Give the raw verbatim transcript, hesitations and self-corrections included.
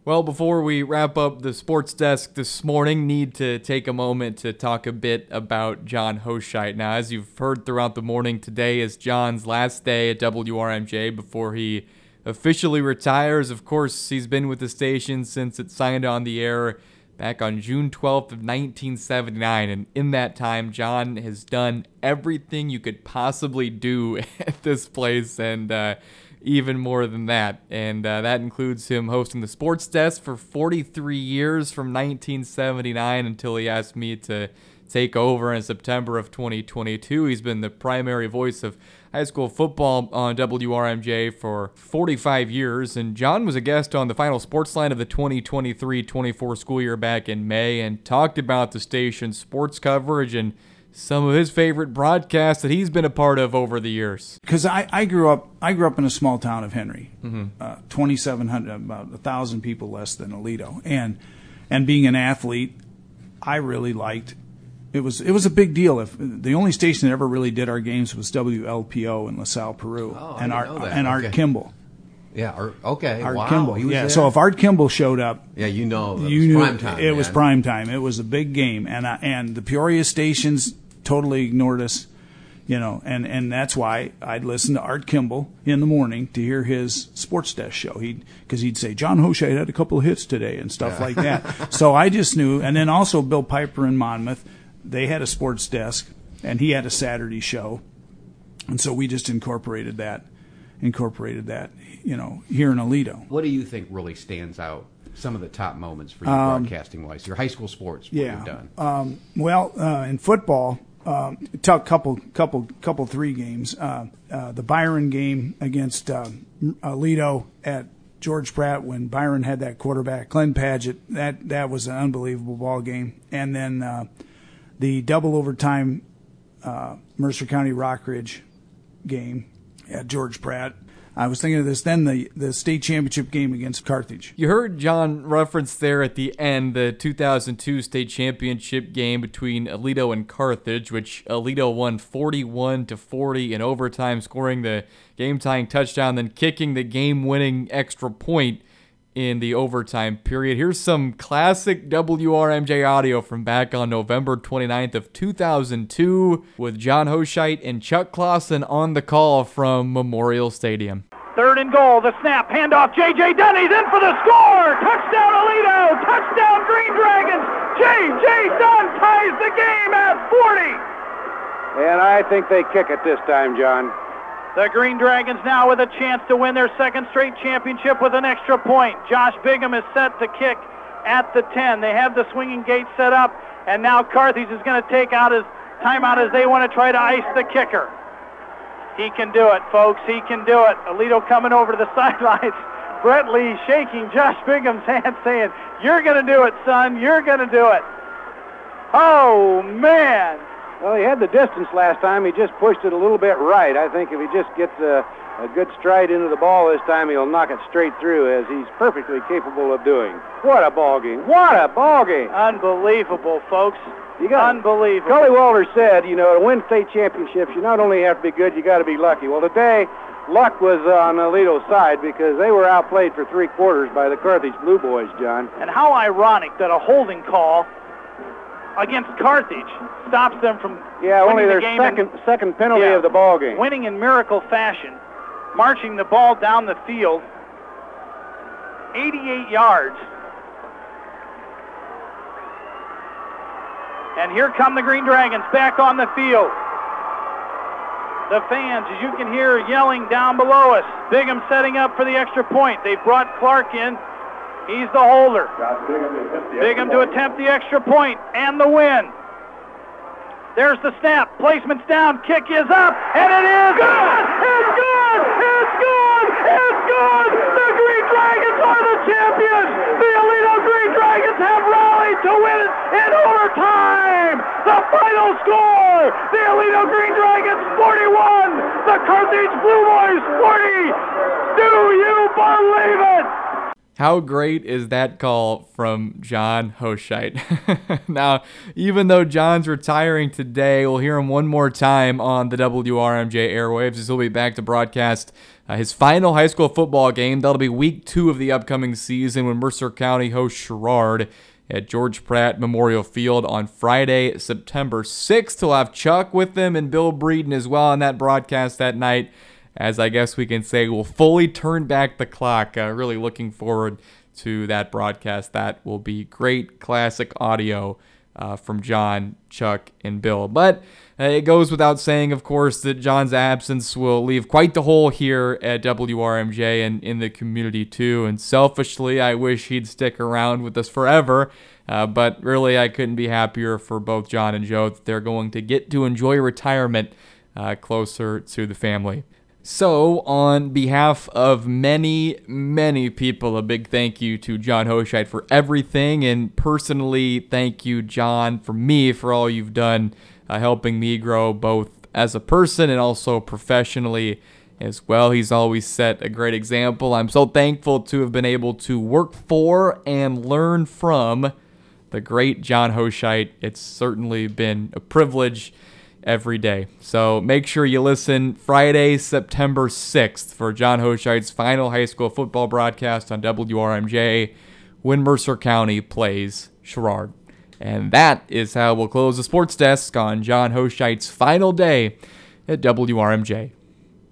Well, before we wrap up the sports desk this morning, need to take a moment to talk a bit about John Hoscheit. Now, as you've heard throughout the morning, today is John's last day at W R M J before he officially retires. Of course, he's been with the station since it signed on the air back on June twelfth of nineteen seventy-nine, and in that time, John has done everything you could possibly do at this place, and uh, even more than that. And uh, that includes him hosting the sports desk for forty-three years from nineteen seventy-nine until he asked me to take over in September of twenty twenty-two. He's been the primary voice of high school football on W R M J for forty-five years, and John was a guest on the final sports line of the twenty twenty-three twenty-four school year back in May and talked about the station's sports coverage and some of his favorite broadcasts that he's been a part of over the years. Because I, I grew up I grew up in a small town of Henry, mm-hmm. uh, twenty-seven hundred, about a thousand people less than Aledo, and and being an athlete, I really liked. It was it was a big deal. If the only station that ever really did our games was W L P O in LaSalle, Peru, oh, and I Art didn't know that. and Art Okay. Kimball. Yeah, Art, okay. Art wow, Kimball. he was Yeah. there? So if Art Kimball showed up, yeah, you know, it you was knew prime time. it man. was prime time. It was a big game, and I, and the Peoria stations totally ignored us. You know, and, and that's why I'd listen to Art Kimball in the morning to hear his sports desk show. He'd because he'd say John Hoscheit had a couple of hits today and stuff Yeah. like that. So I just knew, and then also Bill Piper in Monmouth, they had a sports desk, and he had a Saturday show, and so we just incorporated that, incorporated that, you know, here in Aledo. What do you think really stands out? Some of the top moments for you Um, broadcasting wise, your high school sports, what Yeah. you've done. Um, well, uh, in football, um, a couple, couple, couple, three games. Uh, uh, the Byron game against uh, Aledo at George Pratt when Byron had that quarterback, Glenn Padgett. That that was an unbelievable ball game. And then uh, the double overtime uh, Mercer County Rockridge game at George Pratt. I was thinking of this then, the, the state championship game against Carthage. You heard John reference there at the end the two thousand two state championship game between Aledo and Carthage, which Aledo won forty-one to forty in overtime, scoring the game-tying touchdown, then kicking the game-winning extra point in the overtime period. Here's some classic W R M J audio from back on November twenty-ninth of two thousand two with John Hoscheit and Chuck Clausen on the call from Memorial Stadium. Third and goal, the snap, handoff, J J. Dunny's in for the score! Touchdown Aledo! Touchdown Green Dragons! J J. Dunn ties the game at forty! And I think they kick it this time, John. The Green Dragons now with a chance to win their second straight championship with an extra point. Josh Bigham is set to kick at the ten. They have the swinging gate set up, and now Carthage is going to take out his timeout as they want to try to ice the kicker. He can do it, folks. He can do it. Aledo coming over to the sidelines. Brett Lee shaking Josh Bigham's hand, saying, "You're going to do it, son. You're going to do it." Oh, man. Well, he had the distance last time. He just pushed it a little bit right. I think if he just gets a, a good stride into the ball this time, he'll knock it straight through, as he's perfectly capable of doing. What a ball game. What a ball game. Unbelievable, folks. You got Unbelievable. Cully Walter said, you know, to win state championships, you not only have to be good, you got to be lucky. Well, today, luck was on Aledo's side because they were outplayed for three quarters by the Carthage Blue Boys, John. And how ironic that a holding call against Carthage stops them from yeah, winning only the their game second in, second penalty yeah, of the ball game. Winning in miracle fashion, marching the ball down the field, eighty-eight yards. And here come the Green Dragons back on the field. The fans, as you can hear, yelling down below us. Bigham setting up for the extra point. They brought Clark in. He's the holder. Bigham to attempt the extra point and the win. There's the snap. Placement's down. Kick is up. And it is good. It's good. It's good. It's good. The Green Dragons are the champions. The Aledo Green Dragons have rallied to win it in overtime. The final score. The Aledo Green Dragons forty-one. The Carthage Blue Boys forty. Do you believe it? How great is that call from John Hoshite? Now, even though John's retiring today, we'll hear him one more time on the W R M J airwaves as he'll be back to broadcast uh, his final high school football game. That'll be week two of the upcoming season when Mercer County hosts Sherrard at George Pratt Memorial Field on Friday, September sixth. He'll have Chuck with him and Bill Breeden as well on that broadcast that night, as I guess we can say we'll fully turn back the clock. Uh, really looking forward to that broadcast. That will be great classic audio uh, from John, Chuck, and Bill. But uh, it goes without saying, of course, that John's absence will leave quite the hole here at W R M J and in the community too. And selfishly, I wish he'd stick around with us forever. Uh, but really, I couldn't be happier for both John and Joe that they're going to get to enjoy retirement uh, closer to the family. So, on behalf of many, many people, a big thank you to John Hoshite for everything, and personally, thank you, John, for me, for all you've done, uh, helping me grow both as a person and also professionally as well. He's always set a great example. I'm so thankful to have been able to work for and learn from the great John Hoshite. It's certainly been a privilege every day. So make sure you listen Friday, September sixth for John Hoshite's final high school football broadcast on W R M J when Mercer County plays Sherrard. And that is how we'll close the sports desk on John Hoshite's final day at W R M J.